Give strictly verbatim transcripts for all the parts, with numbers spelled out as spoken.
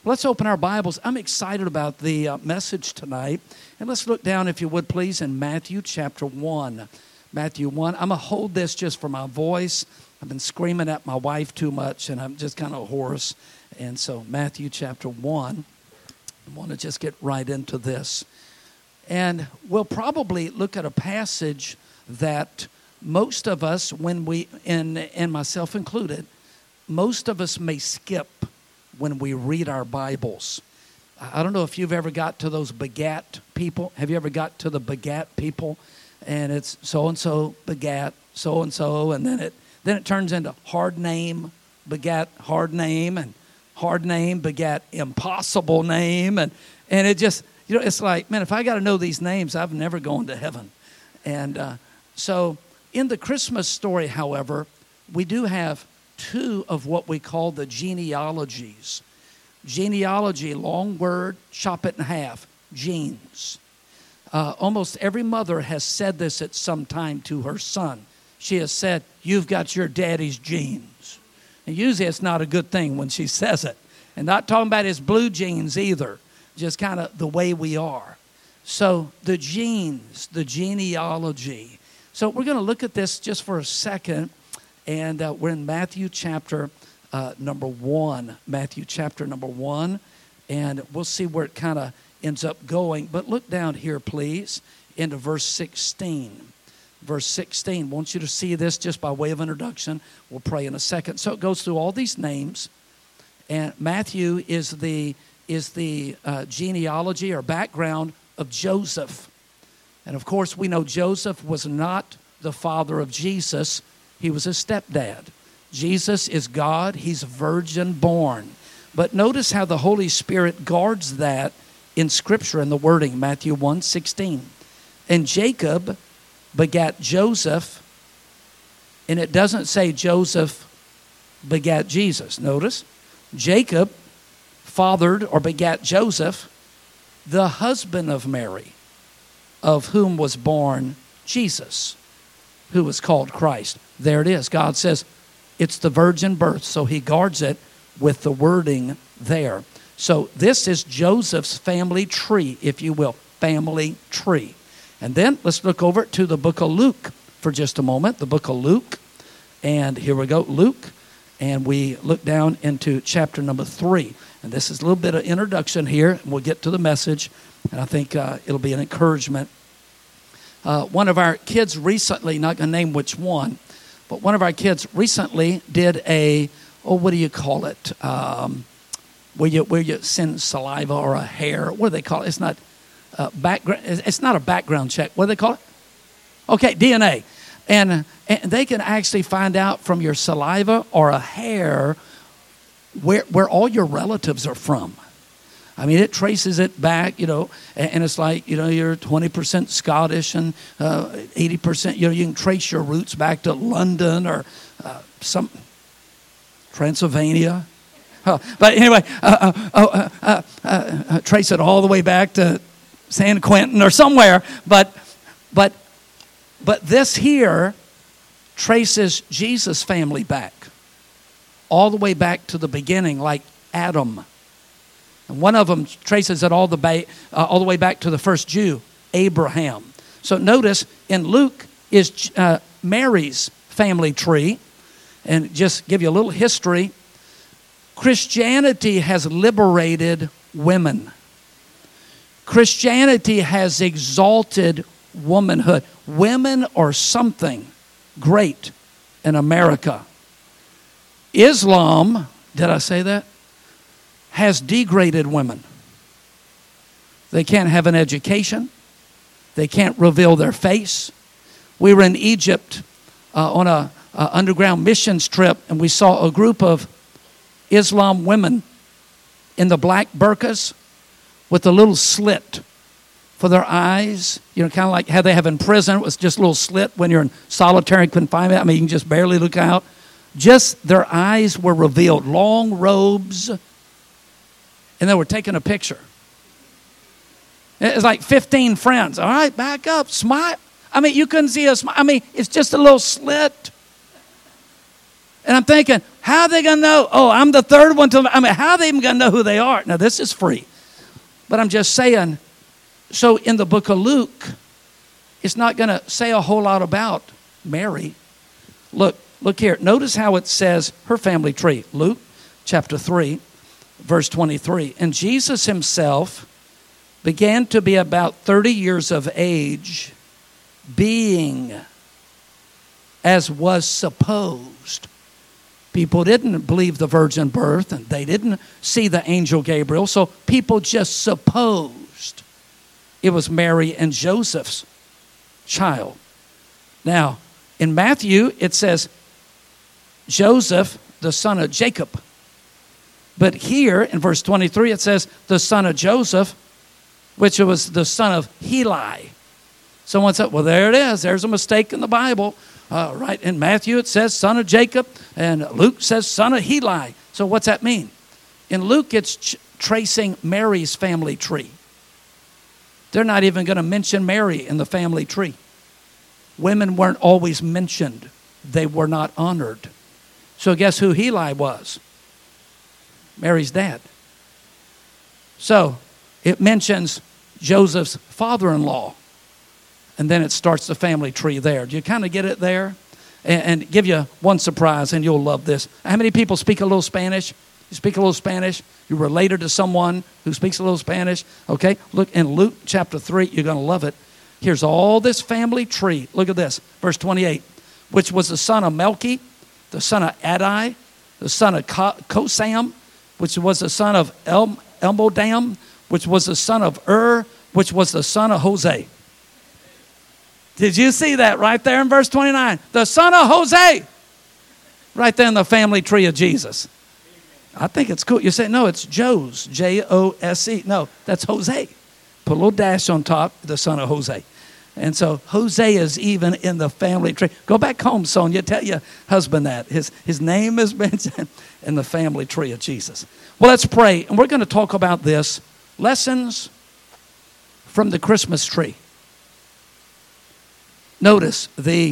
Let's open our Bibles. I'm excited about the uh, message tonight. And let's look down, if you would, please, in Matthew chapter one. Matthew one. I'm going to hold this just for my voice. I've been screaming at my wife too much, and I'm just kind of hoarse. And so Matthew chapter one. I want to just get right into this. And we'll probably look at a passage that most of us, when we, and, and myself included, most of us may skip when we read our Bibles. I don't know if you've ever got to those begat people. Have you ever got to the begat people? And it's so-and-so begat so-and-so, and then it then it turns into hard name, begat hard name, and hard name begat impossible name, and, and it just, you know, it's like, man, if I got to know these names, I've never gone to heaven. And uh, so in the Christmas story, however, we do have two of what we call the genealogies. Genealogy, long word, chop it in half, genes. Uh, almost every mother has said this at some time to her son. She has said, you've got your daddy's genes. And usually it's not a good thing when she says it. And not talking about his blue jeans either. Just kind of the way we are. So the genes, the genealogy. So we're going to look at this just for a second. And uh, we're in Matthew chapter uh, number one. Matthew chapter number one. And we'll see where it kind of ends up going. But look down here, please, into verse sixteen. Verse sixteen. I want you to see this just by way of introduction. We'll pray in a second. So it goes through all these names. And Matthew is the is the uh, genealogy or background of Joseph. And of course, we know Joseph was not the father of Jesus. He was a stepdad. Jesus is God. He's virgin born. But notice how the Holy Spirit guards that in Scripture in the wording, Matthew one sixteen. And Jacob begat Joseph, and it doesn't say Joseph begat Jesus. Notice, Jacob fathered or begat Joseph, the husband of Mary, of whom was born Jesus, who was called Christ. There it is. God says it's the virgin birth, so he guards it with the wording there. So this is Joseph's family tree, if you will, family tree. And then let's look over to the book of Luke for just a moment, the book of Luke. And here we go, Luke. And we look down into chapter number three. And this is a little bit of introduction here, and we'll get to the message. And I think uh, it'll be an encouragement. Uh, one of our kids recently, not going to name which one, but one of our kids recently did a, oh, what do you call it? Um, where you where you send saliva or a hair. What do they call it? It's not uh, background. It's not a background check. What do they call it? Okay, D N A. And, and they can actually find out from your saliva or a hair where where all your relatives are from. I mean, it traces it back, you know, and, and it's like, you know, you're twenty percent Scottish and uh, eighty percent, you know, you can trace your roots back to London or uh, some Transylvania. Uh, but anyway, uh, uh, uh, uh, uh, uh, trace it all the way back to San Quentin or somewhere. But, but, but this here traces Jesus' family back, all the way back to the beginning, like Adam. And one of them traces it all the, ba- uh, all the way back to the first Jew, Abraham. So notice in Luke is uh, Mary's family tree. And just give you a little history. Christianity has liberated women. Christianity has exalted womanhood. Women are something great in America. Islam, did I say that? Has degraded women. They can't have an education. They can't reveal their face. We were in Egypt uh, on a uh, underground missions trip, and we saw a group of Islam women in the black burqas with a little slit for their eyes. You know, kind of like how they have in prison. It was just a little slit when you're in solitary confinement. I mean, you can just barely look out. Just their eyes were revealed. Long robes. And they were taking a picture. It's like fifteen friends. All right, back up, smile. I mean, you couldn't see a smile. I mean, it's just a little slit. And I'm thinking, how are they going to know? Oh, I'm the third one to, I mean, how are they even going to know who they are? Now, this is free. But I'm just saying, so in the book of Luke, it's not going to say a whole lot about Mary. Look, look here. Notice how it says her family tree. Luke chapter three, verse twenty-three. And Jesus himself began to be about thirty years of age, being as was supposed. People didn't believe the virgin birth, and they didn't see the angel Gabriel, so people just supposed it was Mary and Joseph's child. Now, in Matthew, it says Joseph, the son of Jacob. But here, in verse twenty-three, it says the son of Joseph, which was the son of Heli. Someone said, well, there it is. There's a mistake in the Bible. Uh, right in Matthew, it says son of Jacob, and Luke says son of Heli. So what's that mean? In Luke, it's ch- tracing Mary's family tree. They're not even going to mention Mary in the family tree. Women weren't always mentioned. They were not honored. So guess who Heli was? Mary's dad. So it mentions Joseph's father-in-law. And then it starts the family tree there. Do you kind of get it there? And, and give you one surprise, and you'll love this. How many people speak a little Spanish? You speak a little Spanish? You're related to someone who speaks a little Spanish? Okay, look in Luke chapter three. You're going to love it. Here's all this family tree. Look at this, verse twenty-eight. Which was the son of Melchi, the son of Adai, the son of Kosam, which was the son of El- Elmodam, which was the son of Ur, which was the son of Hosea. Did you see that right there in verse twenty-nine? The son of Hosea. Right there in the family tree of Jesus. I think it's cool. You say, no, it's Jose, J O S E. No, that's Hosea. Put a little dash on top, the son of Hosea. And so Hosea is even in the family tree. Go back home, Sonia. Tell your husband that. His, his name is mentioned in the family tree of Jesus. Well, let's pray. And we're going to talk about this. Lessons from the Christmas tree. Notice the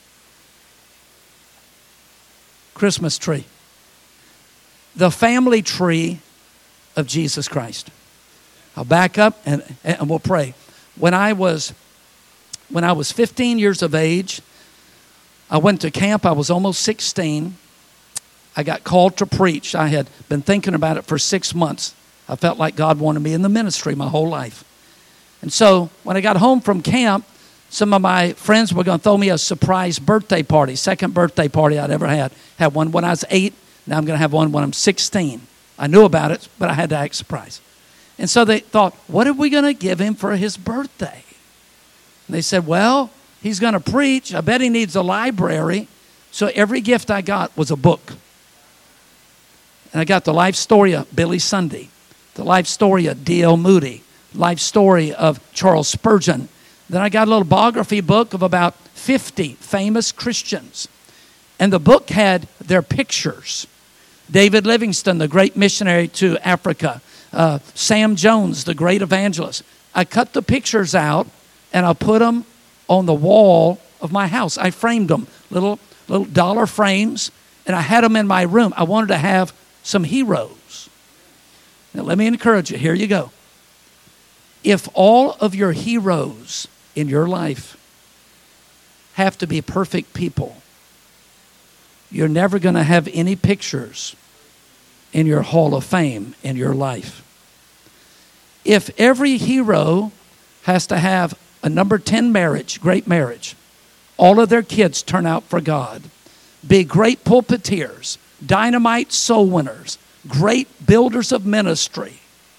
Christmas tree. The family tree of Jesus Christ. I'll back up and, and we'll pray. When I was when I was fifteen years of age, I went to camp. I was almost sixteen. I got called to preach. I had been thinking about it for six months. I felt like God wanted me in the ministry my whole life. And so when I got home from camp, some of my friends were going to throw me a surprise birthday party, second birthday party I'd ever had. Had one when I was eight. Now I'm going to have one when I'm sixteen. I knew about it, but I had to act surprised. And so they thought, what are we going to give him for his birthday? And they said, well, he's going to preach. I bet he needs a library. So every gift I got was a book. And I got the life story of Billy Sunday, the life story of D L Moody, life story of Charles Spurgeon. Then I got a little biography book of about fifty famous Christians. And the book had their pictures. David Livingstone, the great missionary to Africa. Uh, Sam Jones, the great evangelist. I cut the pictures out and I put them on the wall of my house. I framed them, little, little dollar frames, and I had them in my room. I wanted to have some heroes. Now let me encourage you. Here you go. If all of your heroes in your life have to be perfect people, you're never going to have any pictures in your hall of fame in your life. If every hero has to have a number ten marriage, great marriage, all of their kids turn out for God, be great pulpiteers, dynamite soul winners, great builders of ministry,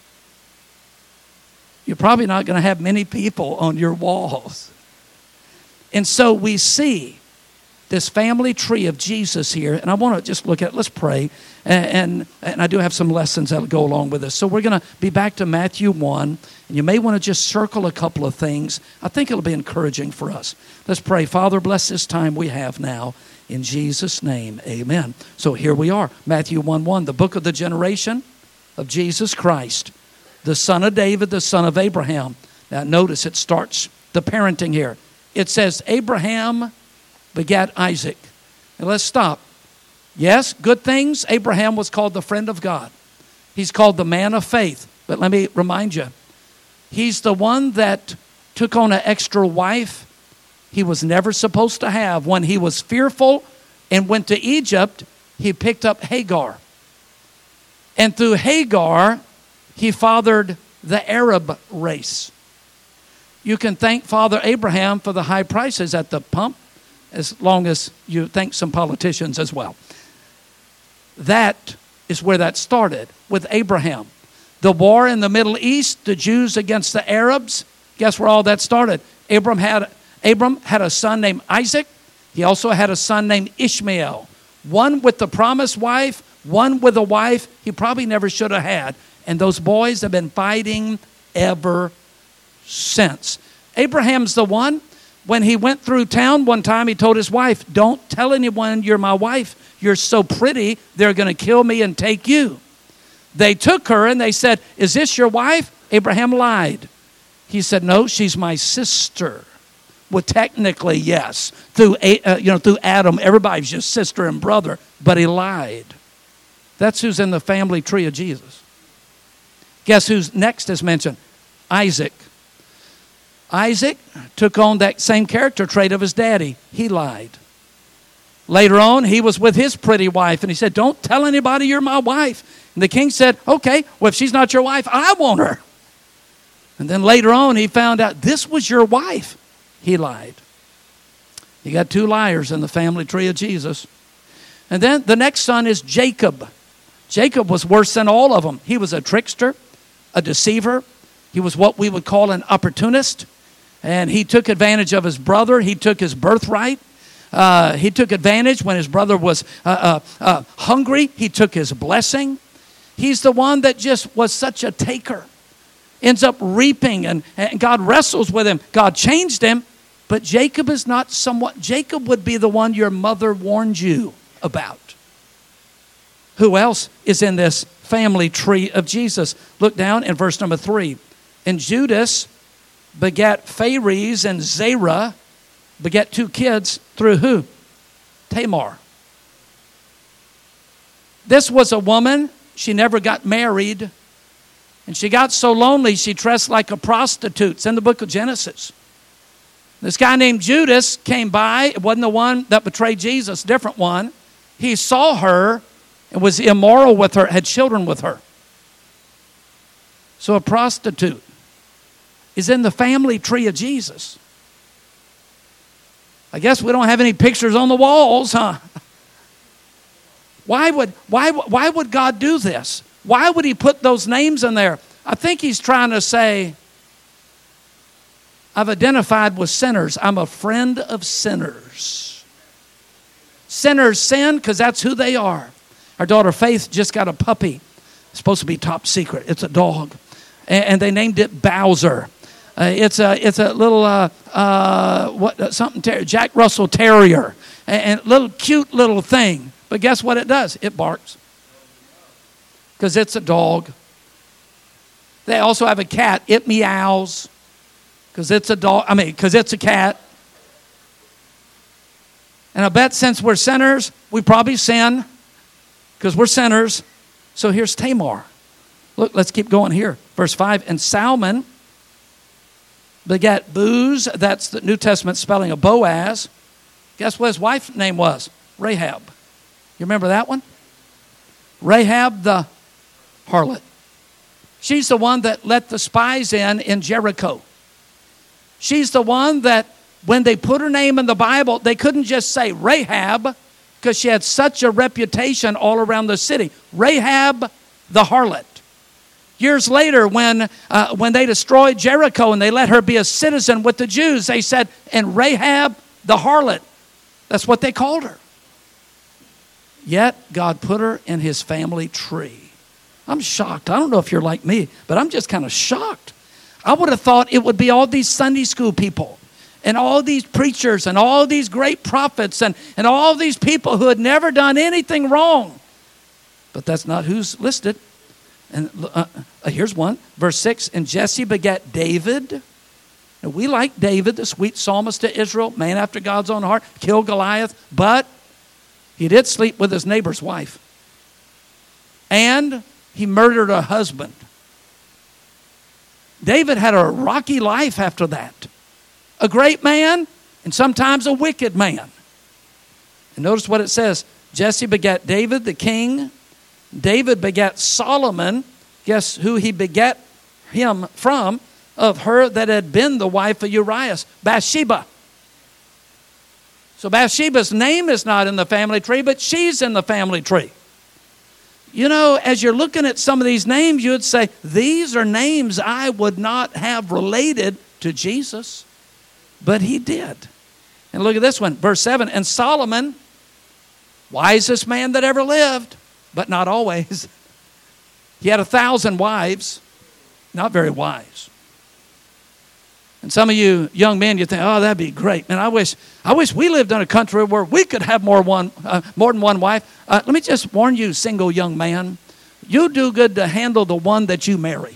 you're probably not going to have many people on your walls. And so we see this family tree of Jesus here, and I want to just look at it. Let's pray, and, and, and I do have some lessons that will go along with this. So we're going to be back to Matthew one, and you may want to just circle a couple of things. I think it'll be encouraging for us. Let's pray. Father, bless this time we have now. In Jesus' name, amen. So here we are, Matthew one one, the book of the generation of Jesus Christ, the son of David, the son of Abraham. Now notice it starts the parenting here. It says Abraham begat Isaac. And let's stop. Yes, good things. Abraham was called the friend of God. He's called the man of faith. But let me remind you, he's the one that took on an extra wife he was never supposed to have. When he was fearful and went to Egypt, he picked up Hagar. And through Hagar, he fathered the Arab race. You can thank Father Abraham for the high prices at the pump, as long as you thank some politicians as well. That is where that started, with Abraham. The war in the Middle East, the Jews against the Arabs, guess where all that started? Abram had, Abram had a son named Isaac. He also had a son named Ishmael. One with the promised wife, one with a wife he probably never should have had. And those boys have been fighting ever since. Abraham's the one, when he went through town one time, he told his wife, don't tell anyone you're my wife. You're so pretty, they're going to kill me and take you. They took her and they said, is this your wife? Abraham lied. He said, no, she's my sister. Well, technically, yes. Through, uh, you know, through Adam, everybody's just sister and brother. But he lied. That's who's in the family tree of Jesus. Guess who's next is mentioned? Isaac. Isaac took on that same character trait of his daddy. He lied. Later on, he was with his pretty wife, and he said, don't tell anybody you're my wife. And the king said, okay, well, if she's not your wife, I want her. And then later on, he found out this was your wife. He lied. You got two liars in the family tree of Jesus. And then the next son is Jacob. Jacob was worse than all of them. He was a trickster, a deceiver. He was what we would call an opportunist. And he took advantage of his brother. He took his birthright. Uh, he took advantage when his brother was uh, uh, uh, hungry. He took his blessing. He's the one that just was such a taker. Ends up reaping, and, and God wrestles with him. God changed him. But Jacob is not somewhat. Jacob would be the one your mother warned you about. Who else is in this family tree of Jesus? Look down in verse number three. And Judas begat Phares and Zerah, begat two kids through who? Tamar. This was a woman. She never got married. And she got so lonely, she dressed like a prostitute. It's in the book of Genesis. This guy named Judas came by. It wasn't the one that betrayed Jesus, different one. He saw her and was immoral with her, had children with her. So a prostitute is in the family tree of Jesus. I guess we don't have any pictures on the walls, huh? Why would, why, why would God do this? Why would he put those names in there? I think he's trying to say, I've identified with sinners. I'm a friend of sinners. Sinners sin because that's who they are. Our daughter Faith just got a puppy. It's supposed to be top secret. It's a dog. And, and they named it Bowser. Uh, it's a it's a little uh, uh, what uh, something ter- Jack Russell Terrier, and, and little cute little thing. But guess what it does? It barks because it's a dog. They also have a cat. It meows because it's a dog. I mean, because it's a cat. And I bet since we're sinners, we probably sin because we're sinners. So here's Tamar. Look, let's keep going here. Verse five. And Salmon begat Booz. That's the New Testament spelling of Boaz. Guess what his wife's name was? Rahab. You remember that one? Rahab the harlot. She's the one that let the spies in in Jericho. She's the one that when they put her name in the Bible, they couldn't just say Rahab because she had such a reputation all around the city. Rahab the harlot. Years later, when uh, when they destroyed Jericho and they let her be a citizen with the Jews, they said, and Rahab the harlot. That's what they called her. Yet, God put her in his family tree. I'm shocked. I don't know if you're like me, but I'm just kind of shocked. I would have thought it would be all these Sunday school people and all these preachers and all these great prophets and, and all these people who had never done anything wrong. But that's not who's listed. And uh, uh, here's one, verse six. And Jesse begat David. Now, we like David, the sweet psalmist to Israel, man after God's own heart, killed Goliath. But He did sleep with his neighbor's wife. And he murdered her husband. David had a rocky life after that. A great man and sometimes a wicked man. And notice what it says. Jesse begat David the king. David begat Solomon. Guess who he begat him from? Of her that had been the wife of Urias, Bathsheba. So Bathsheba's name is not in the family tree, but she's in the family tree. You know, as you're looking at some of these names, you would say, these are names I would not have related to Jesus. But he did. And look at this one, verse seven. And Solomon, wisest man that ever lived, but not always. He had a thousand wives, not very wise. And some of you young men, you think, oh, that'd be great. Man, I wish I wish we lived in a country where we could have more one uh, more than one wife. Uh, let me just warn you, single young man, you do good to handle the one that you marry.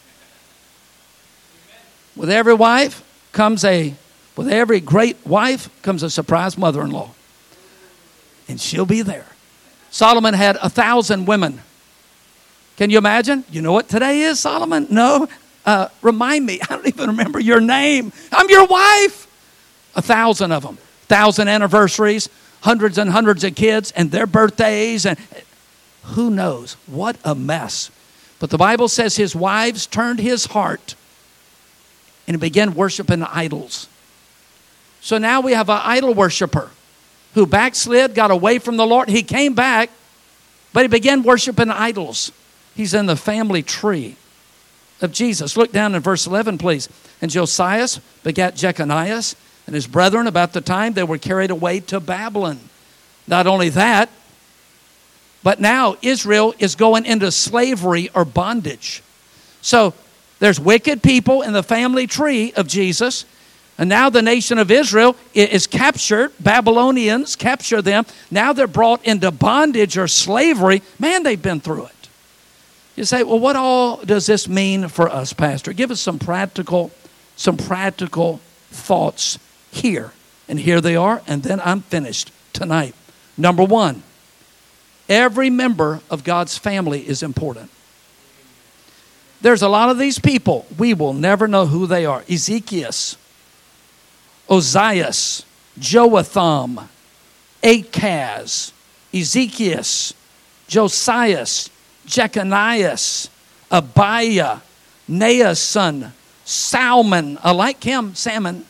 With every wife comes a, with every great wife comes a surprise mother-in-law. And she'll be there. Solomon had a thousand women. Can you imagine? You know what today is, Solomon? No. Uh, remind me. I don't even remember your name. I'm your wife. A thousand of them. Thousand anniversaries. Hundreds and hundreds of kids and their birthdays. And who knows? What a mess. But the Bible says his wives turned his heart and he began worshiping idols. So now we have an idol worshiper who backslid, got away from the Lord. He came back, but he began worshiping idols. He's in the family tree of Jesus. Look down in verse eleven, please. And Josias begat Jeconias and his brethren about the time they were carried away to Babylon. Not only that, but now Israel is going into slavery or bondage. So there's wicked people in the family tree of Jesus. And now the nation of Israel is captured. Babylonians capture them. Now they're brought into bondage or slavery. Man, they've been through it. You say, well, what all does this mean for us, Pastor? Give us some practical, some practical thoughts here. And here they are, and then I'm finished tonight. Number one, every member of God's family is important. There's a lot of these people, we will never know who they are. Ezekiel, Ozias, Joatham, Achaz, Ezekiel, Josias, Jeconias, Abiah, Neah's son, Salmon. I like him, Salmon.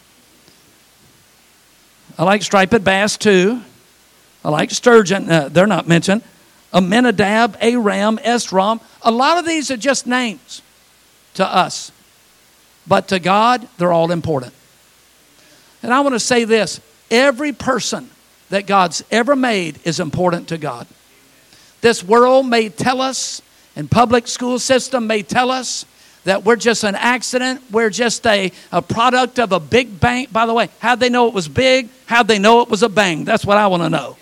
I like striped bass too. I like sturgeon. Uh, they're not mentioned. Aminadab, Aram, Esrom. A lot of these are just names to us. But to God, they're all important. And I want to say this. Every person that God's ever made is important to God. This world may tell us, and public school system may tell us, that we're just an accident. We're just a, a product of a big bang. By the way, how'd they know it was big? How'd they know it was a bang? That's what I want to know.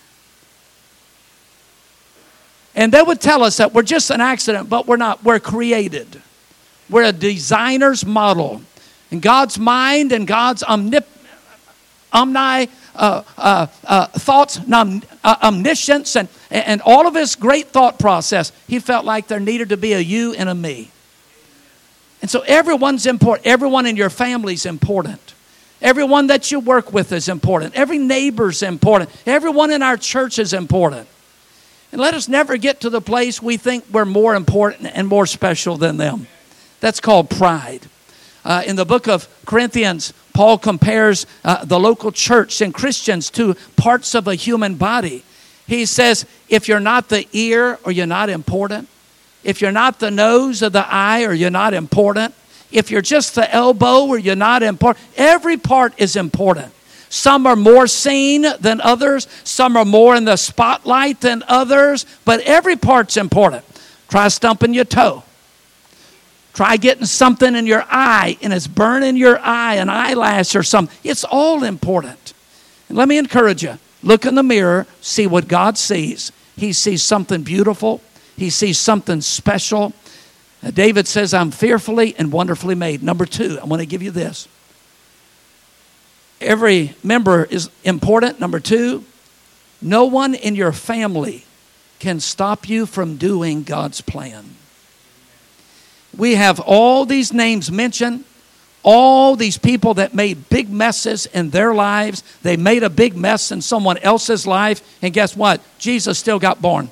And they would tell us that we're just an accident, but we're not. We're created. We're a designer's model. And God's mind and God's omnip- omni uh, uh, uh, thoughts, om- uh, omniscience, and, and all of his great thought process, he felt like there needed to be a you and a me. And so everyone's important. Everyone in your family is important. Everyone that you work with is important. Every neighbor's important. Everyone in our church is important. And let us never get to the place we think we're more important and more special than them. That's called pride. Uh, in the book of Corinthians, Paul compares uh, the local church and Christians to parts of a human body. He says, if you're not the ear, or you're not important. If you're not the nose or the eye, or you're not important. If you're just the elbow, or you're not important. Every part is important. Some are more seen than others. Some are more in the spotlight than others. But every part's important. Try stumping your toe. Try getting something in your eye, and it's burning your eye, an eyelash or something. It's all important. And let me encourage you. Look in the mirror. See what God sees. He sees something beautiful. He sees something special. Uh, David says, I'm fearfully and wonderfully made. Number two, I want to give you this. Every member is important. Number two, No one in your family can stop you from doing God's plan. We have all these names mentioned, all these people that made big messes in their lives. They made a big mess in someone else's life, and guess what? Jesus still got born.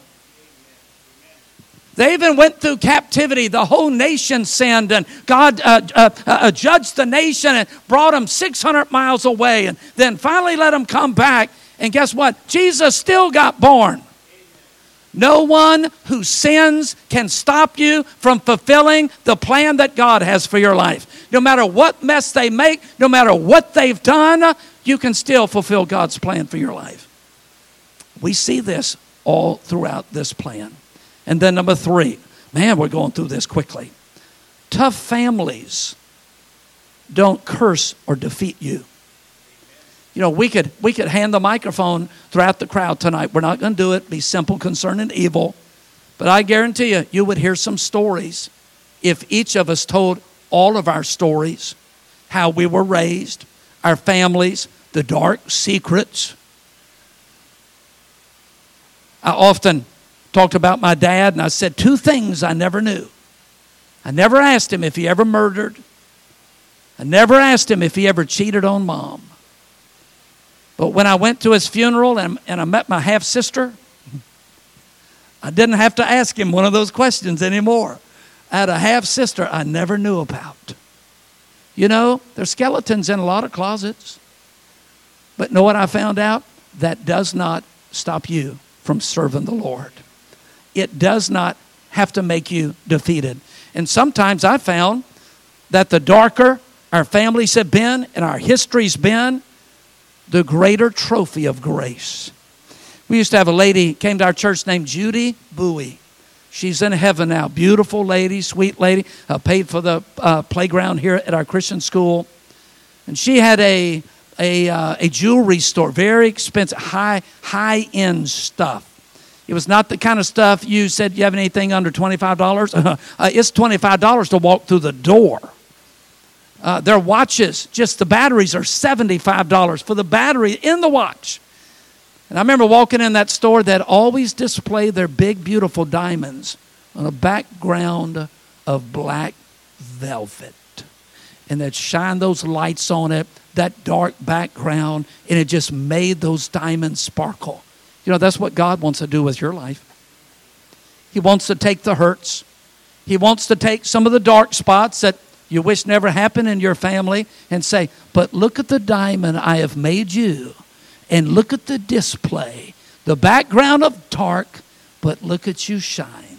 They even went through captivity. The whole nation sinned, and God uh, uh, uh, judged the nation and brought them six hundred miles away, and then finally let them come back. And guess what? Jesus still got born. No one who sins can stop you from fulfilling the plan that God has for your life. No matter what mess they make, no matter what they've done, you can still fulfill God's plan for your life. We see this all throughout this plan. And then number three, man, we're going through this quickly. Tough families don't curse or defeat you. You know, we could we could hand the microphone throughout the crowd tonight. We're not going to do it. Be simple concerning evil. But I guarantee you, you would hear some stories if each of us told all of our stories, how we were raised, our families, the dark secrets. I often talked about my dad, and I said two things I never knew. I never asked him if he ever murdered. I never asked him if he ever cheated on mom. But when I went to his funeral and, and I met my half-sister, I didn't have to ask him one of those questions anymore. I had a half-sister I never knew about. You know, there's skeletons in a lot of closets. But know what I found out? That does not stop you from serving the Lord. It does not have to make you defeated. And sometimes I found that the darker our families have been and our history's been, the greater trophy of grace. We used to have a lady came to our church named Judy Bowie. She's in heaven now. Beautiful lady, sweet lady. Uh, paid for the uh, playground here at our Christian school. And she had a a, uh, a jewelry store, very expensive, high, high-end stuff. It was not the kind of stuff you said, you have anything under twenty-five dollars? uh, it's twenty-five dollars to walk through the door. Uh, their watches, just the batteries are seventy-five dollars for the battery in the watch. And I remember walking in that store that always displayed their big, beautiful diamonds on a background of black velvet. And they'd shine those lights on it, that dark background, and it just made those diamonds sparkle. You know, that's what God wants to do with your life. He wants to take the hurts. He wants to take some of the dark spots that you wish never happened in your family and say, but look at the diamond I have made you. And look at the display. The background of dark, but look at you shine.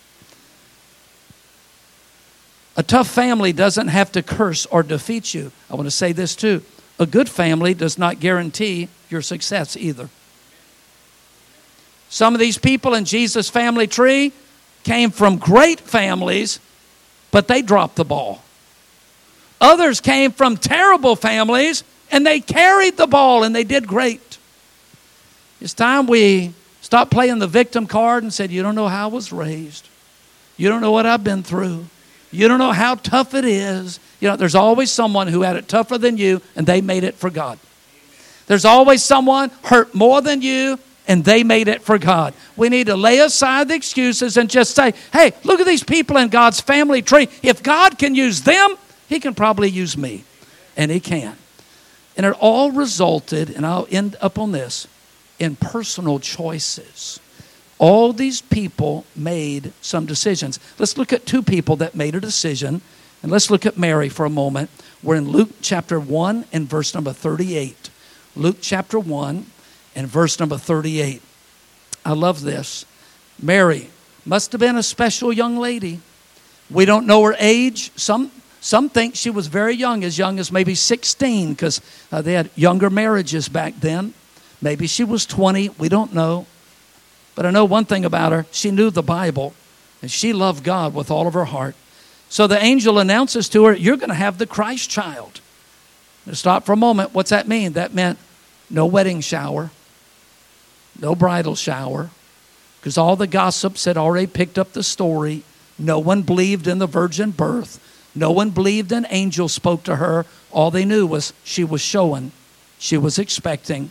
A tough family doesn't have to curse or defeat you. I want to say this too. A good family does not guarantee your success either. Some of these people in Jesus' family tree came from great families, but they dropped the ball. Others came from terrible families, and they carried the ball, and they did great. It's time we stop playing the victim card and said, you don't know how I was raised. You don't know what I've been through. You don't know how tough it is. You know, there's always someone who had it tougher than you, and they made it for God. There's always someone hurt more than you, and they made it for God. We need to lay aside the excuses and just say, hey, look at these people in God's family tree. If God can use them, he can probably use me. And he can. And it all resulted, and I'll end up on this, in personal choices. All these people made some decisions. Let's look at two people that made a decision. And let's look at Mary for a moment. We're in Luke chapter one and verse number thirty-eight. Luke chapter one and verse number thirty-eight. I love this. Mary must have been a special young lady. We don't know her age. Some some think she was very young, as young as maybe sixteen, because uh, they had younger marriages back then. Maybe she was twenty. We don't know. But I know one thing about her. She knew the Bible, and she loved God with all of her heart. So the angel announces to her, you're going to have the Christ child. Now stop for a moment. What's that mean? That meant no wedding shower, no bridal shower, because all the gossips had already picked up the story. No one believed in the virgin birth. No one believed an angel spoke to her. All they knew was she was showing, she was expecting,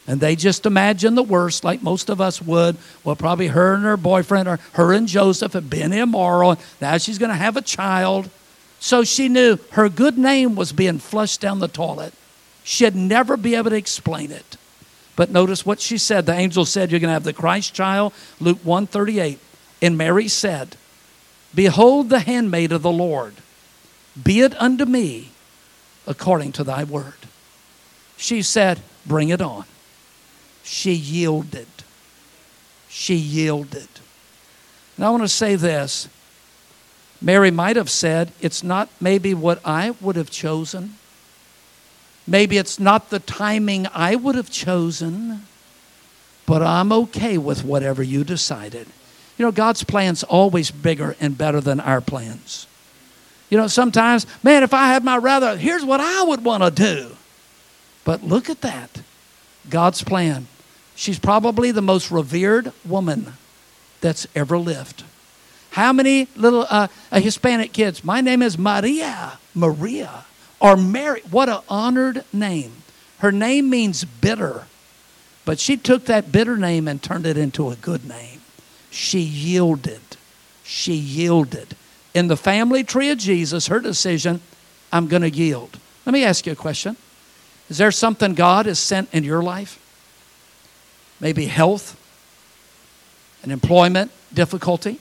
And they just imagined the worst, like most of us would. Well, probably her and her boyfriend, or her and Joseph have been immoral. Now she's going to have a child. So she knew her good name was being flushed down the toilet. She'd never be able to explain it. But notice what she said. The angel said, you're going to have the Christ child, Luke one thirty-eight. And Mary said, behold the handmaid of the Lord. Be it unto me according to thy word. She said, bring it on. She yielded. She yielded. And I want to say this. Mary might have said, it's not maybe what I would have chosen. Maybe it's not the timing I would have chosen, but I'm okay with whatever you decided. You know, God's plan's always bigger and better than our plans. You know, sometimes, man, if I had my rather, here's what I would want to do. But look at that. God's plan. She's probably the most revered woman that's ever lived. How many little uh, uh, Hispanic kids? My name is Maria. Maria. Or Mary. What an honored name. Her name means bitter. But she took that bitter name and turned it into a good name. She yielded. She yielded. In the family tree of Jesus, her decision, I'm going to yield. Let me ask you a question. Is there something God has sent in your life? Maybe health, an employment difficulty,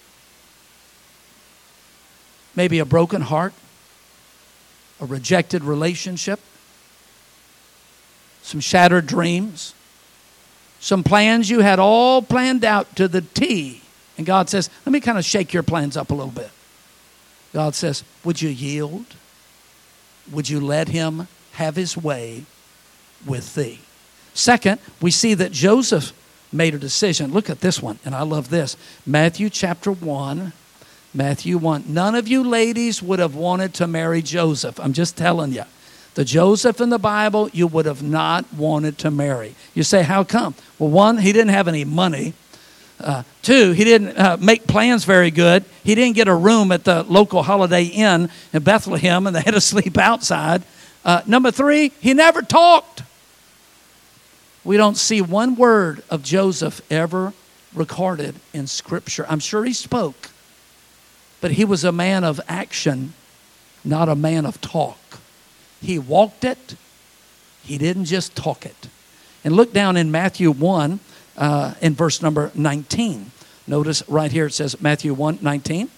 maybe a broken heart, a rejected relationship, some shattered dreams, some plans you had all planned out to the T. And God says, let me kind of shake your plans up a little bit. God says, would you yield? Would you let him have his way with thee? Second, we see that Joseph made a decision. Look at this one, and I love this. Matthew chapter one. Matthew one. None of you ladies would have wanted to marry Joseph. I'm just telling you. The Joseph in the Bible, you would have not wanted to marry. You say, how come? Well, one, he didn't have any money. Uh, two, he didn't uh, make plans very good. He didn't get a room at the local Holiday Inn in Bethlehem, and they had to sleep outside. Uh, number three, he never talked. We don't see one word of Joseph ever recorded in Scripture. I'm sure he spoke, but he was a man of action, not a man of talk. He walked it. He didn't just talk it. And look down in Matthew one, uh, in verse number nineteen. Notice right here it says Matthew one nineteen.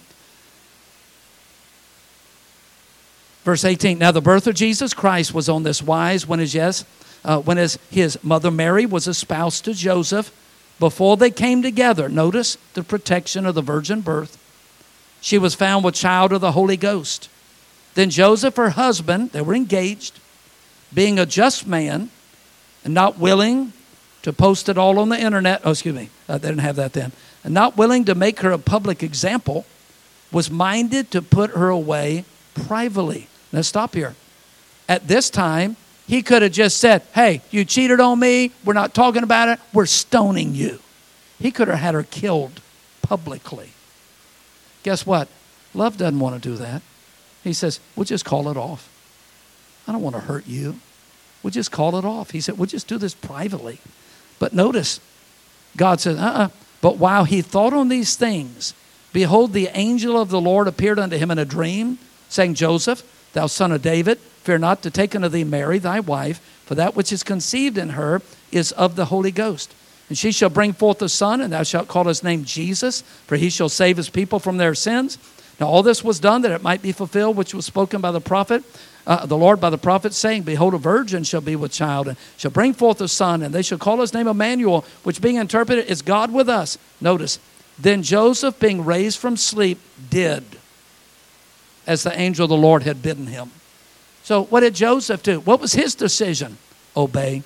Verse eighteen. Now the birth of Jesus Christ was on this wise when as yes, uh, when as his mother Mary was espoused to Joseph, before they came together. Notice the protection of the virgin birth. She was found with child of the Holy Ghost. Then Joseph, her husband, they were engaged, being a just man and not willing to post it all on the internet. Oh, excuse me. Uh, they didn't have that then. And not willing to make her a public example, was minded to put her away privately. Now stop here. At this time, he could have just said, hey, you cheated on me. We're not talking about it. We're stoning you. He could have had her killed publicly. Guess what? Love doesn't want to do that. He says, we'll just call it off. I don't want to hurt you. We'll just call it off. He said, we'll just do this privately. But notice, God said, uh-uh. But while he thought on these things, behold, the angel of the Lord appeared unto him in a dream, saying, Joseph, thou son of David, fear not to take unto thee Mary, thy wife, for that which is conceived in her is of the Holy Ghost. And she shall bring forth a son, and thou shalt call his name Jesus, for he shall save his people from their sins. Now all this was done that it might be fulfilled, which was spoken by the prophet, uh, the Lord by the prophet, saying, behold, a virgin shall be with child, and shall bring forth a son, and they shall call his name Emmanuel, which being interpreted is God with us. Notice, then Joseph, being raised from sleep, did as the angel of the Lord had bidden him. So what did Joseph do? What was his decision? Obey.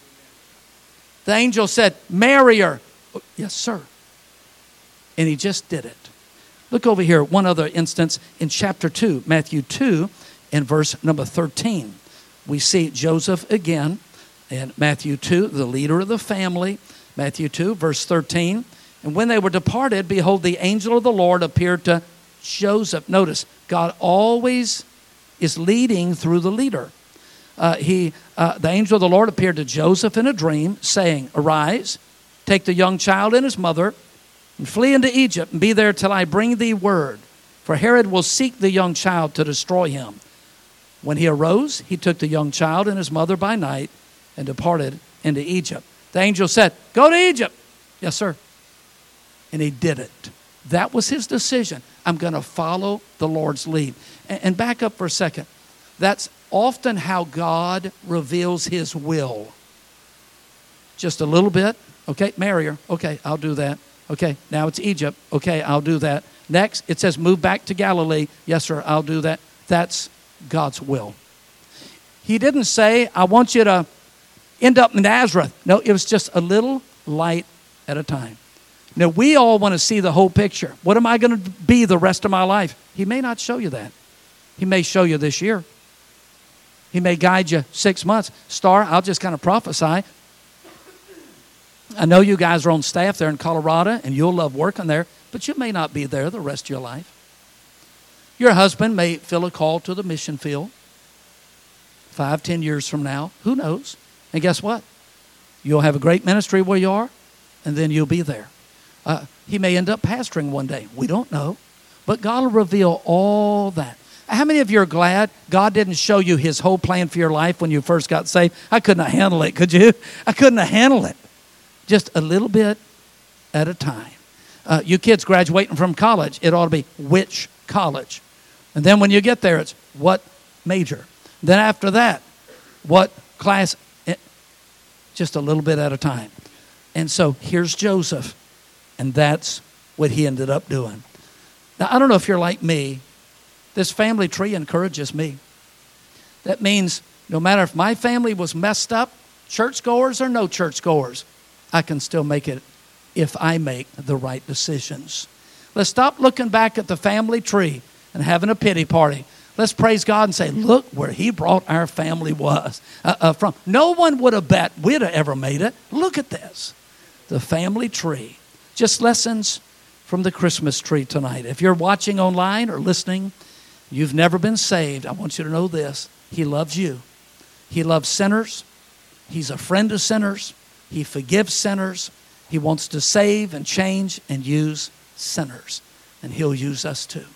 The angel said, marry her. Yes, sir. And he just did it. Look over here, one other instance in chapter two, Matthew two, in verse number thirteen. We see Joseph again in Matthew two, the leader of the family. Matthew two, verse thirteen. And when they were departed, behold, the angel of the Lord appeared to Joseph. Notice, God always is leading through the leader. uh, he, uh, the angel of the Lord appeared to Joseph in a dream, saying, "Arise, take the young child and his mother, and flee into Egypt, and be there till I bring thee word. For Herod will seek the young child to destroy him." When he arose, he took the young child and his mother by night and departed into Egypt. The angel said, "Go to Egypt." "Yes, sir." And he did it. That was his decision. I'm going to follow the Lord's lead. And, and back up for a second. That's often how God reveals his will. Just a little bit. Okay, marry her. Okay, I'll do that. Okay, now it's Egypt. Okay, I'll do that. Next, it says move back to Galilee. Yes, sir, I'll do that. That's God's will. He didn't say, "I want you to end up in Nazareth." No, it was just a little light at a time. Now, we all want to see the whole picture. What am I going to be the rest of my life? He may not show you that. He may show you this year. He may guide you six months. Star, I'll just kind of prophesy. I know you guys are on staff there in Colorado, and you'll love working there, but you may not be there the rest of your life. Your husband may feel a call to the mission field five, ten years from now. Who knows? And guess what? You'll have a great ministry where you are, and then you'll be there. Uh, he may end up pastoring one day. We don't know. But God will reveal all that. How many of you are glad God didn't show you his whole plan for your life when you first got saved? I couldn't handle it, could you? I couldn't handle it. Just a little bit at a time. Uh, you kids graduating from college, it ought to be which college? And then when you get there, it's what major? Then after that, what class? It, just a little bit at a time. And so here's Joseph. And that's what he ended up doing. Now, I don't know if you're like me. This family tree encourages me. That means no matter if my family was messed up, churchgoers or no churchgoers, I can still make it if I make the right decisions. Let's stop looking back at the family tree and having a pity party. Let's praise God and say, look where he brought our family was uh, uh, from. No one would have bet we'd have ever made it. Look at this. The family tree. Just lessons from the Christmas tree tonight. If you're watching online or listening, you've never been saved, I want you to know this. He loves you. He loves sinners. He's a friend of sinners. He forgives sinners. He wants to save and change and use sinners. And he'll use us too.